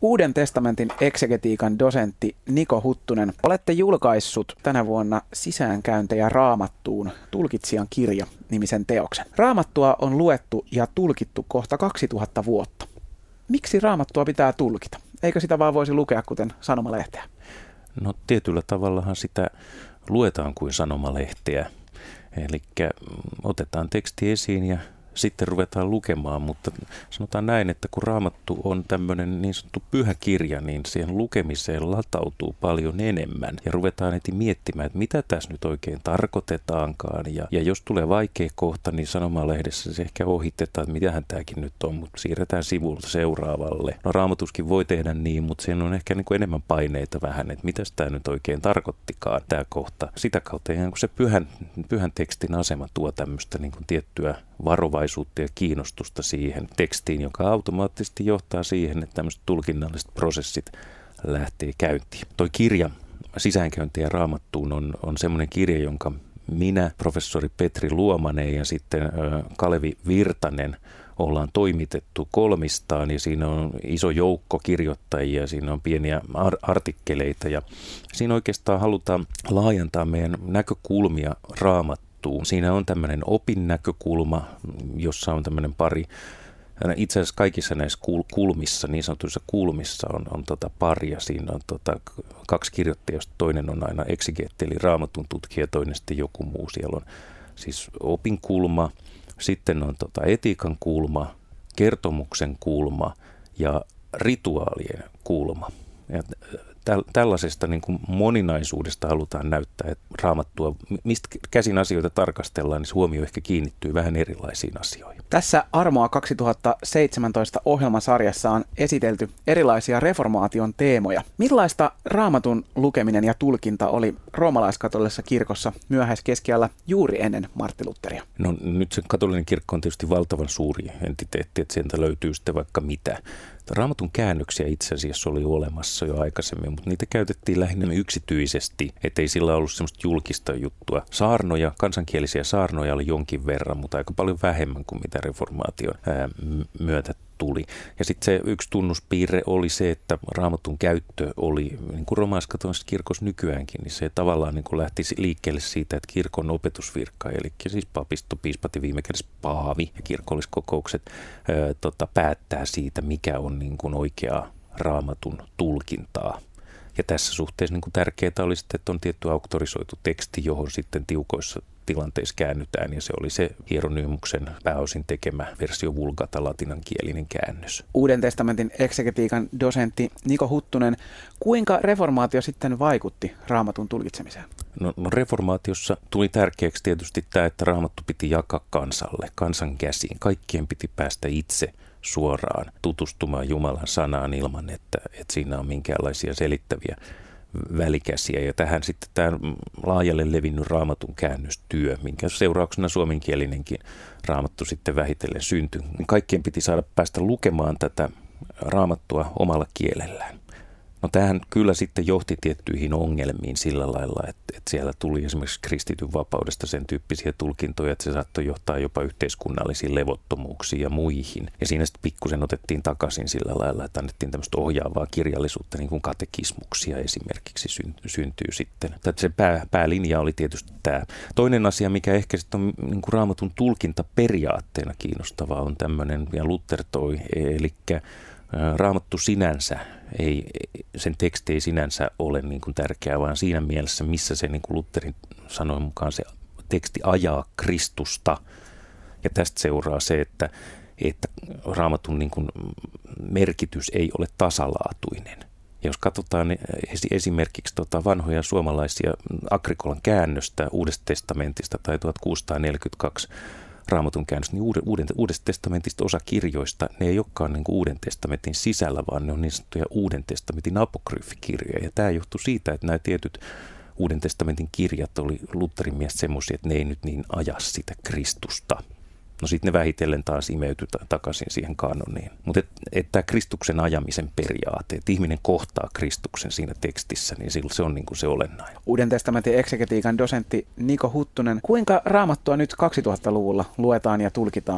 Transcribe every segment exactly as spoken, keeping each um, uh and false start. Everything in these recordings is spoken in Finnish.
Uuden testamentin eksegetiikan dosentti Niko Huttunen, olette julkaissut tänä vuonna Sisäänkäyntejä Raamattuun, tulkitsijan kirja nimisen teoksen. Raamattua on luettu ja tulkittu kohta kaksituhatta vuotta. Miksi Raamattua pitää tulkita? Eikö sitä vaan voisi lukea kuten sanomalehteä? No tietyllä tavallahan sitä luetaan kuin sanomalehteä. Eli otetaan teksti esiin ja sitten ruvetaan lukemaan, mutta sanotaan näin, että kun Raamattu on tämmöinen niin sanottu pyhä kirja, niin siihen lukemiseen latautuu paljon enemmän. Ja ruvetaan heti miettimään, että mitä tässä nyt oikein tarkoitetaankaan. Ja, ja jos tulee vaikea kohta, niin sanomalehdessä se ehkä ohitetaan, että mitähän tämäkin nyt on, mutta siirretään sivulta seuraavalle. No Raamatuskin voi tehdä niin, mutta siinä on ehkä niin kuin enemmän paineita vähän, että mitä tämä nyt oikein tarkoittikaan tämä kohta. Sitä kautta ihan kuin se pyhän, pyhän tekstin asema tuo tämmöistä niin kuin tiettyä varovaisuutta ja kiinnostusta siihen tekstiin, joka automaattisesti johtaa siihen, että tämmöiset tulkinnalliset prosessit lähtee käyntiin. Toi kirja Sisäänkäyntejä Raamattuun on, on semmoinen kirja, jonka minä, professori Petri Luomanen ja sitten ö, Kalevi Virtanen ollaan toimitettu kolmistaan, ja siinä on iso joukko kirjoittajia, siinä on pieniä ar- artikkeleita, ja siinä oikeastaan halutaan laajentaa meidän näkökulmia Raamattuun. Siinä on tämmöinen opinnäkökulma, jossa on tämmöinen pari, itse asiassa kaikissa näissä kulmissa, niin sanotuissa kulmissa on, on tota pari, ja siinä on tota kaksi kirjoittajaa, josta toinen on aina eksegeetti, eli Raamatun tutkija, toinen sitten joku muu. Siellä on siis opinkulma, sitten on tota etiikan kulma, kertomuksen kulma ja rituaalien kulma. Ja tällaisesta niin kuin moninaisuudesta halutaan näyttää, että Raamattua, mistä käsin asioita tarkastellaan, niin huomio ehkä kiinnittyy vähän erilaisiin asioihin. Tässä Armoa kaksituhattaseitsemäntoista ohjelmasarjassa on esitelty erilaisia reformaation teemoja. Millaista Raamatun lukeminen ja tulkinta oli roomalaiskatolisessa kirkossa myöhäiskeskiajalla juuri ennen Martti Lutheria? No nyt se katolinen kirkko on tietysti valtavan suuri entiteetti, että sieltä löytyy sitten vaikka mitä. Raamatun käännöksiä itse asiassa oli olemassa jo aikaisemmin, mutta niitä käytettiin lähinnä yksityisesti, ettei sillä ollut semmoista julkista juttua. Saarnoja, kansankielisiä saarnoja oli jonkin verran, mutta aika paljon vähemmän kuin mitä reformaation ää, myötä tuli. Ja sitten se yksi tunnuspiirre oli se, että Raamatun käyttö oli, niin kuin roomalaisკatolisessa kirkossa nykyäänkin, niin se tavallaan niin kuin lähti liikkeelle siitä, että kirkon opetusvirkka, eli siis papisto, piispat ja viime kädessä paavi ja kirkolliskokoukset ää, tota, päättää siitä, mikä on niin kuin oikeaa Raamatun tulkintaa. Ja tässä suhteessa niin kuin tärkeää oli sitten, että on tietty auktorisoitu teksti, johon sitten tiukoissa tilanteissa käännytään, ja se oli se Hieronymuksen pääosin tekemä versio vulgata latinankielinen käännös. Uuden testamentin eksegetiikan dosentti Niko Huttunen, kuinka reformaatio sitten vaikutti Raamatun tulkitsemiseen? No, no reformaatiossa tuli tärkeäksi tietysti tämä, että Raamattu piti jakaa kansalle, kansan käsiin. Kaikkien piti päästä itse suoraan tutustumaan Jumalan sanaan ilman, että, että siinä on minkäänlaisia selittäviä välikäsiä. Ja tähän sitten tämä laajalle levinnyt Raamatun käännöstyö, minkä seurauksena suomenkielinenkin Raamattu sitten vähitellen syntyi. Kaikkien piti saada päästä lukemaan tätä Raamattua omalla kielellään. No tämähän kyllä sitten johti tiettyihin ongelmiin sillä lailla, että, että siellä tuli esimerkiksi kristityn vapaudesta sen tyyppisiä tulkintoja, että se saattoi johtaa jopa yhteiskunnallisiin levottomuuksiin ja muihin. Ja siinä sitten pikkusen otettiin takaisin sillä lailla, että annettiin tämmöistä ohjaavaa kirjallisuutta, niin kuin katekismuksia esimerkiksi syntyy sitten. Että se pää, päälinja oli tietysti tämä. Toinen asia, mikä ehkä sitten on niin kuin Raamatun tulkinta periaatteena kiinnostavaa, on tämmöinen, ja Luther toi, eli Raamattu sinänsä, ei, sen teksti ei sinänsä ole niin kuin tärkeää, vaan siinä mielessä, missä se, niin kuin Lutherin sanoin mukaan, se teksti ajaa Kristusta. Ja tästä seuraa se, että, että Raamatun niin kuin merkitys ei ole tasalaatuinen. Ja jos katsotaan esimerkiksi tota vanhoja suomalaisia Agrikolan käännöstä Uudesta testamentista tai tuhatkuusisataaneljäkymmentäkaksi Raamatun käännös, niin uuden, uuden, Uudesta testamentista osa kirjoista, ne ei olekaan niin kuin Uuden testamentin sisällä, vaan ne on niin sanottuja Uuden testamentin apokryyfikirjoja. Ja tämä johtuu siitä, että nämä tietyt Uuden testamentin kirjat oli Lutherin mielestä semmoisia, että ne ei nyt niin aja sitä Kristusta. No sitten ne vähitellen taas imeytyi takaisin siihen kanoniin. Mutta että et tämä Kristuksen ajamisen periaate, että ihminen kohtaa Kristuksen siinä tekstissä, niin se on niin kuin se olennainen. Uuden testamentin eksegetiikan dosentti Niko Huttunen, kuinka Raamattua nyt kaksituhattaluvulla luetaan ja tulkitaan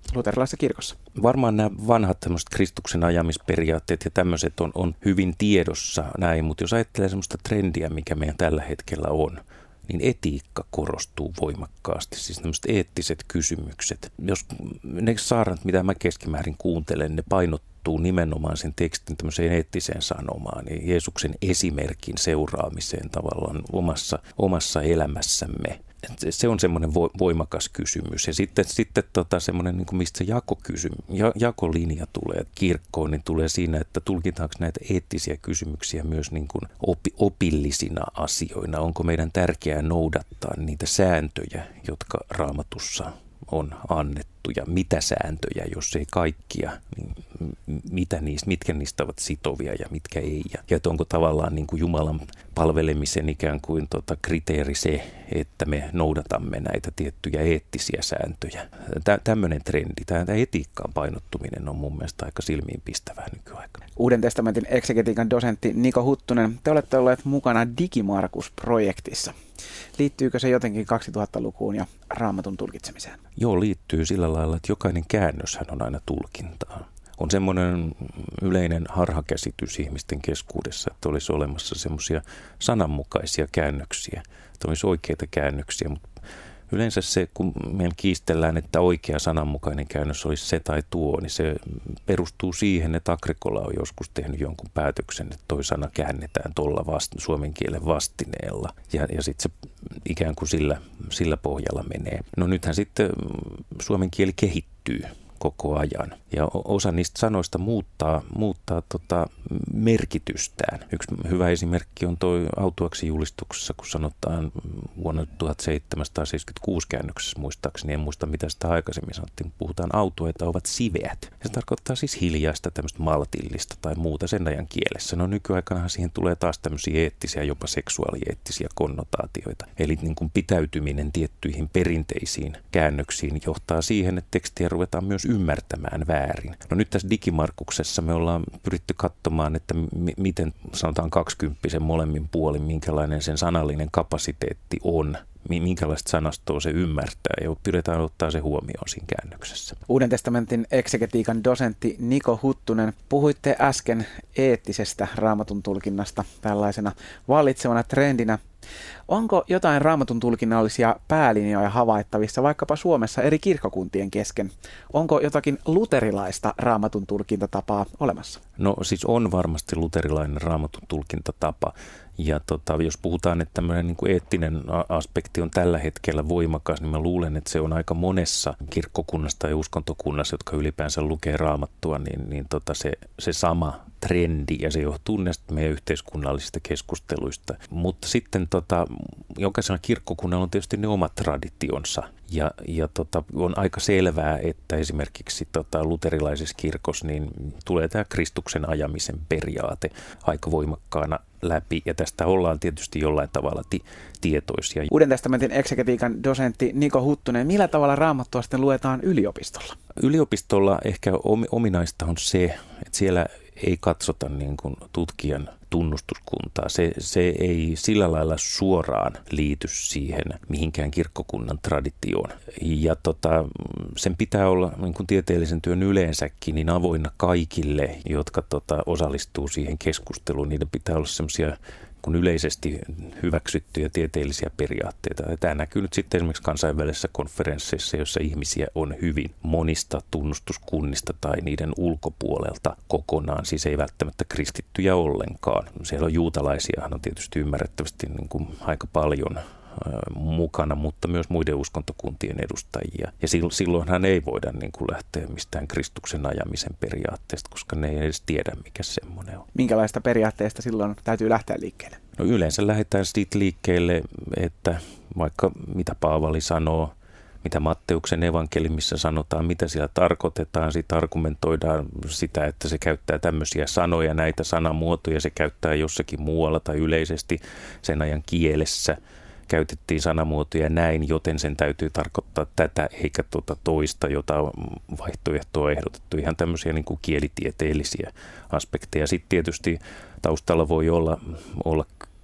luterilaisessa kirkossa? Varmaan nämä vanhat tämmöiset Kristuksen ajamisperiaatteet ja tämmöiset on, on hyvin tiedossa näin, mutta jos ajattelee semmoista trendiä, mikä meidän tällä hetkellä on, niin etiikka korostuu voimakkaasti, siis tämmöiset eettiset kysymykset. Jos ne saarnat, mitä mä keskimäärin kuuntelen, ne painottuu nimenomaan sen tekstin tämmöiseen eettiseen sanomaan, niin Jeesuksen esimerkin seuraamiseen tavallaan omassa, omassa elämässämme. Se on semmoinen voimakas kysymys. Ja sitten, sitten tota semmoinen, niin kuin mistä se jakokysymys, ja, jakolinja tulee kirkkoon, niin tulee siinä, että tulkitaanko näitä eettisiä kysymyksiä myös niin kuin opi, opillisina asioina. Onko meidän tärkeää noudattaa niitä sääntöjä, jotka Raamatussa on annettu, ja mitä sääntöjä, jos ei kaikkia, niin mitä niistä, mitkä niistä ovat sitovia ja mitkä ei. Ja, ja onko tavallaan niin kuin Jumalan palvelemisen ikään kuin tota kriteeri se, että me noudatamme näitä tiettyjä eettisiä sääntöjä. Tä, tämmöinen trendi, tämä etiikkaan painottuminen on mun mielestä aika silmiinpistävää nykyaikana. Uuden testamentin eksegetiikan dosentti Niko Huttunen, te olette olleet mukana Digimarkus-projektissa. Liittyykö se jotenkin kaksituhattalukuun ja Raamatun tulkitsemiseen? Joo, liittyy sillä lailla, että jokainen käännöshän on aina tulkintaa. On semmoinen yleinen harhakäsitys ihmisten keskuudessa, että olisi olemassa semmoisia sananmukaisia käännöksiä, että olisi oikeita käännöksiä, mutta yleensä se, kun meillä kiistellään, että oikea sananmukainen käännös olisi se tai tuo, niin se perustuu siihen, että Agricola on joskus tehnyt jonkun päätöksen, että toi sana käännetään tuolla vast, suomen kielen vastineella. Ja, ja sitten se ikään kuin sillä, sillä pohjalla menee. No nythän sitten suomen kieli kehittyy koko ajan. Ja osa niistä sanoista muuttaa, muuttaa tota merkitystään. Yksi hyvä esimerkki on tuo autuaksi julistuksessa, kun sanotaan vuonna tuhatseitsemänsataaseitsemänkymmentäkuusi käännöksessä muistaakseni, en muista mitä sitä aikaisemmin sanottiin, puhutaan autueita ovat siveät. Se tarkoittaa siis hiljaista, tämmöistä maltillista tai muuta sen ajan kielessä. No nykyaikanahan siihen tulee taas tämmöisiä eettisiä, jopa seksuaalieettisiä konnotaatioita. Eli niin kuin pitäytyminen tiettyihin perinteisiin käännöksiin johtaa siihen, että tekstiä ruvetaan myös ymmärtämään väärin. No nyt tässä Digimarkuksessa me ollaan pyritty katsomaan, että m- miten sanotaan kaksikymppisen molemmin puolin, minkälainen sen sanallinen kapasiteetti on, minkälaista sanastoa se ymmärtää ja pyritään ottaa se huomioon siinä käännöksessä. Uuden testamentin eksegetiikan dosentti Niko Huttunen, puhuitte äsken eettisestä Raamatun tulkinnasta tällaisena vallitsevana trendinä. Onko jotain Raamatun tulkinnallisia päälinjoja havaittavissa vaikkapa Suomessa eri kirkkokuntien kesken? Onko jotakin luterilaista Raamatun tulkintatapaa olemassa? No siis on varmasti luterilainen Raamatun tulkintatapa. Ja tota, jos puhutaan, että tämmöinen niin kuin eettinen aspekti on tällä hetkellä voimakas, niin mä luulen, että se on aika monessa kirkkokunnassa tai uskontokunnassa, jotka ylipäänsä lukee Raamattua, niin, niin tota se, se sama trendi, ja se johtuu näistä meidän yhteiskunnallisista keskusteluista. Mutta sitten tota, jokaisella kirkkokunnalla on tietysti ne omat traditionsa. Ja, ja tota, on aika selvää, että esimerkiksi tota, luterilaisessa kirkossa niin tulee tämä Kristuksen ajamisen periaate aika voimakkaana läpi, ja tästä ollaan tietysti jollain tavalla ti- tietoisia. Uuden testamentin eksegetiikan dosentti Niko Huttunen, millä tavalla Raamattua sitten luetaan yliopistolla? Yliopistolla ehkä ominaista on se, että siellä ei katsota niin kuin tutkijan tunnustuskuntaa. Se, se ei sillä lailla suoraan liity siihen mihinkään kirkkokunnan traditioon. Ja tota, sen pitää olla niin kuin tieteellisen työn yleensäkin niin avoinna kaikille, jotka tota, osallistuu siihen keskusteluun. Niiden pitää olla semmoisia kun yleisesti hyväksyttyjä tieteellisiä periaatteita. Tämä näkyy nyt sitten esimerkiksi kansainvälisissä konferensseissa, joissa ihmisiä on hyvin monista tunnustuskunnista tai niiden ulkopuolelta kokonaan, siis ei välttämättä kristittyjä ollenkaan. Siellä on juutalaisiahan on tietysti ymmärrettävästi niin kuin aika paljon mukana, mutta myös muiden uskontokuntien edustajia. Ja silloinhan ei voida niin kuin lähteä mistään Kristuksen ajamisen periaatteesta, koska ne ei edes tiedä, mikä semmoinen on. Minkälaista periaatteesta silloin täytyy lähteä liikkeelle? No yleensä lähdetään siitä liikkeelle, että vaikka mitä Paavali sanoo, mitä Matteuksen evankeliumissa sanotaan, mitä siellä tarkoitetaan, siitä argumentoidaan sitä, että se käyttää tämmöisiä sanoja, näitä sanamuotoja, se käyttää jossakin muualla tai yleisesti sen ajan kielessä. Käytettiin sanamuotoja näin, joten sen täytyy tarkoittaa tätä eikä tuota toista, jota on vaihtoehtoa ehdotettu. Ihan tämmöisiä niin kuin kielitieteellisiä aspekteja. Sitten tietysti taustalla voi olla, olla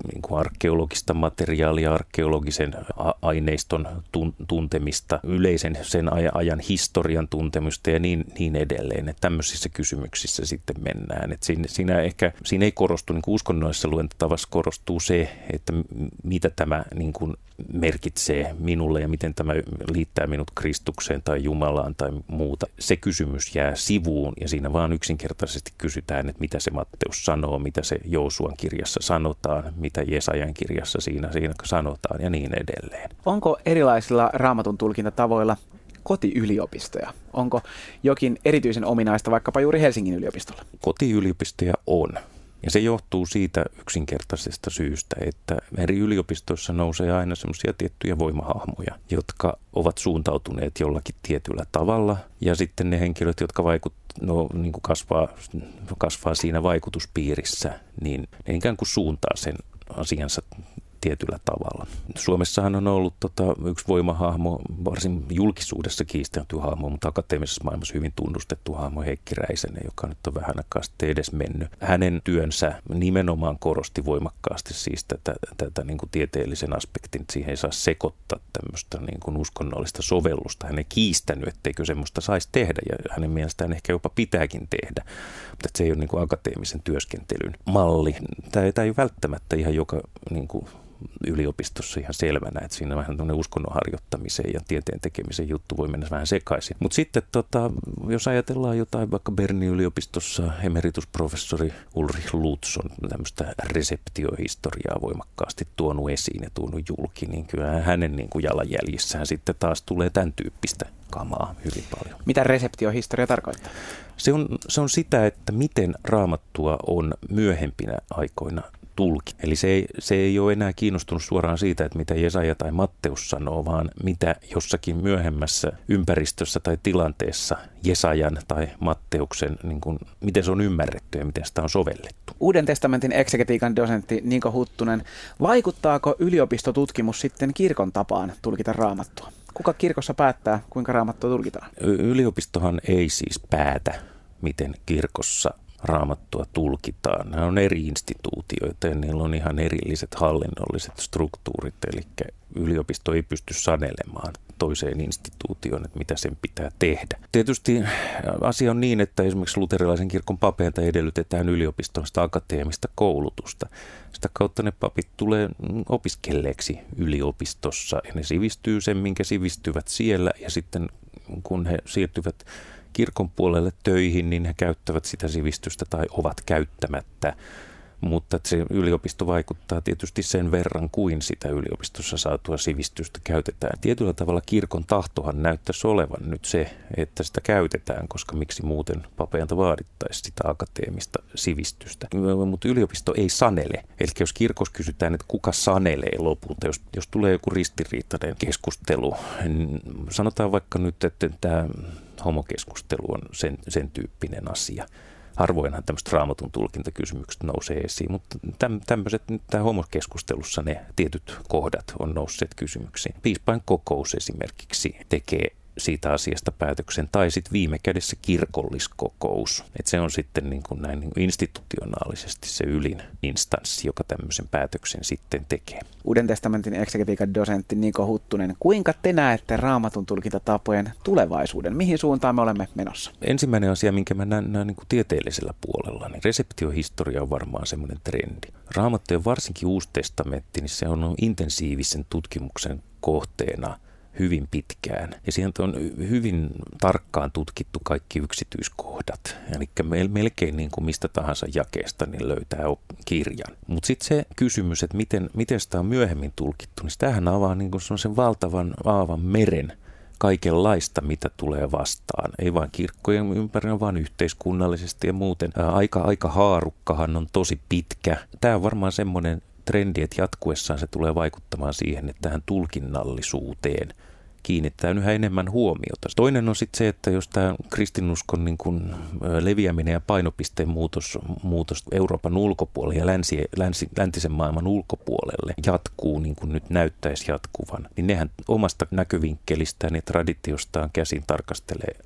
niin kuin arkeologista materiaalia, arkeologisen aineiston tuntemista, yleisen sen ajan historian tuntemusta ja niin, niin edelleen. Että tämmöisissä kysymyksissä sitten mennään. Että siinä, siinä, ehkä, siinä ei korostu, niin kuin uskonnollisessa luentatavassa korostuu se, että mitä tämä niin kuin merkitsee minulle ja miten tämä liittää minut Kristukseen tai Jumalaan tai muuta. Se kysymys jää sivuun ja siinä vaan yksinkertaisesti kysytään, että mitä se Matteus sanoo, mitä se Joosuan kirjassa sanotaan, mitä Jesajan kirjassa siinä, siinä sanotaan ja niin edelleen. Onko erilaisilla Raamatun tulkintatavoilla kotiyliopistoja? Onko jokin erityisen ominaista vaikkapa juuri Helsingin yliopistolla? Kotiyliopistoja on. Ja se johtuu siitä yksinkertaisesta syystä, että eri yliopistoissa nousee aina semmoisia tiettyjä voimahahmoja, jotka ovat suuntautuneet jollakin tietyllä tavalla. Ja sitten ne henkilöt, jotka vaikut, no, niin kuin kasvaa, kasvaa siinä vaikutuspiirissä, niin ne ikään kuin suuntaa sen asiansa tietyllä tavalla. Suomessahan on ollut tota, yksi voimahahmo, varsin julkisuudessa kiistelty hahmo, mutta akateemisessa maailmassa hyvin tunnustettu hahmo Heikki Räisänen, joka nyt on vähän aikaa sitten edes mennyt. Hänen työnsä nimenomaan korosti voimakkaasti siis tätä, tätä niin kuin tieteellisen aspektin, että siihen ei saa sekoittaa tämmöistä niin kuin uskonnollista sovellusta. Hän ei kiistänyt, etteikö semmoista saisi tehdä ja hänen mielestään ehkä jopa pitääkin tehdä, mutta se ei ole niin kuin akateemisen työskentelyn malli. Tämä ei, tämä ei välttämättä ihan joka niin kuin yliopistossa ihan selvänä, että siinä vähän tämmöinen uskonnon harjoittamisen ja tieteen tekemisen juttu voi mennä vähän sekaisin. Mutta sitten tota, jos ajatellaan jotain vaikka Bernin yliopistossa emeritusprofessori Ulrich Lutz on tämmöistä reseptiohistoriaa voimakkaasti tuonut esiin ja tuonut julki, niin kyllä hänen niin kuin jalanjäljissään sitten taas tulee tämän tyyppistä kamaa hyvin paljon. Mitä reseptiohistoria tarkoittaa? Se on, se on sitä, että miten Raamattua on myöhempinä aikoina tulki. Eli se ei, se ei ole enää kiinnostunut suoraan siitä, että mitä Jesaja tai Matteus sanoo, vaan mitä jossakin myöhemmässä ympäristössä tai tilanteessa Jesajan tai Matteuksen, niin kuin, miten se on ymmärretty ja miten sitä on sovellettu. Uuden testamentin eksegetiikan dosentti Niko Huttunen, vaikuttaako yliopistotutkimus sitten kirkon tapaan tulkita Raamattua? Kuka kirkossa päättää, kuinka Raamattua tulkitaan? Yliopistohan ei siis päätä, miten kirkossa Raamattua tulkitaan. Nämä on eri instituutioita ja niillä on ihan erilliset hallinnolliset struktuurit, eli yliopisto ei pysty sanelemaan toiseen instituutioon, että mitä sen pitää tehdä. Tietysti asia on niin, että esimerkiksi luterilaisen kirkon papeilta edellytetään yliopiston sitä akateemista koulutusta. Sitä kautta ne papit tulee opiskelleeksi yliopistossa ja ne sivistyy sen, minkä sivistyvät siellä ja sitten kun he siirtyvät kirkon puolelle töihin, niin he käyttävät sitä sivistystä tai ovat käyttämättä, mutta se yliopisto vaikuttaa tietysti sen verran kuin sitä yliopistossa saatua sivistystä käytetään. Tietyllä tavalla kirkon tahtohan näyttäisi olevan nyt se, että sitä käytetään, koska miksi muuten papeilta vaadittaisi sitä akateemista sivistystä. Mutta yliopisto ei sanele. Eli jos kirkossa kysytään, että kuka sanelee lopulta, jos, jos tulee joku ristiriitainen keskustelu, niin sanotaan vaikka nyt, että tämä homokeskustelu on sen, sen tyyppinen asia. Harvoinhan tämmöiset Raamatun tulkintakysymykset nousee esiin, mutta tämmöiset, tämä homokeskustelussa ne tietyt kohdat on nousseet kysymyksiin. Piispain kokous esimerkiksi tekee siitä asiasta päätöksen, tai sitten viime kädessä kirkolliskokous. Et se on sitten niin kuin näin niin kuin institutionaalisesti se ylin instanssi, joka tämmöisen päätöksen sitten tekee. Uuden testamentin eksegetiikan dosentti Niko Huttunen, kuinka te näette Raamatun tulkintatapojen tulevaisuuden? Mihin suuntaan me olemme menossa? Ensimmäinen asia, minkä mä näen, näen niin kuin tieteellisellä puolella, niin reseptiohistoria on varmaan semmoinen trendi. Raamattu ja varsinkin Uusi testamentti, niin se on intensiivisen tutkimuksen kohteena hyvin pitkään. Ja sieltä on hyvin tarkkaan tutkittu kaikki yksityiskohdat. Eli melkein niin kuin mistä tahansa jakeesta niin löytää kirjan. Mutta sitten se kysymys, että miten, miten sitä on myöhemmin tulkittu, niin sitähän avaa niin kuin sellaisen valtavan aavan meren kaikenlaista, mitä tulee vastaan. Ei vain kirkkojen ympärillä, vaan yhteiskunnallisesti ja muuten. Aika, aika haarukkahan on tosi pitkä. Tämä on varmaan semmoinen trendi, että jatkuessaan se tulee vaikuttamaan siihen, että tähän tulkinnallisuuteen kiinnitetään yhä enemmän huomiota. Toinen on sitten se, että jos tämä kristinuskon niin kun leviäminen ja painopisteen muutos, muutos Euroopan ulkopuolelle ja länsi, länsi, läntisen maailman ulkopuolelle jatkuu niin kuin nyt näyttäisi jatkuvan, niin nehän omasta näkövinkkelistään ja traditiostaan käsin tarkastelee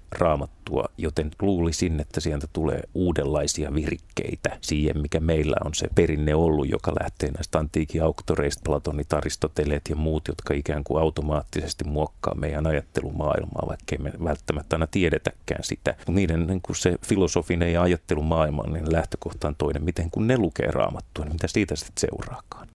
Raamattua, joten luulisin, että sieltä tulee uudenlaisia virkkeitä siihen, mikä meillä on se perinne ollut, joka lähtee näistä antiikin auktoreista, Platonit, Aristoteleet ja muut, jotka ikään kuin automaattisesti muokkaa meidän ajattelumaailmaa, vaikkei me välttämättä aina tiedetäkään sitä. Niiden niin kuin se filosofinen ja ajattelumaailma, niin lähtökohta on toinen, miten kun ne lukee Raamattua, niin mitä siitä sitten seuraakaan.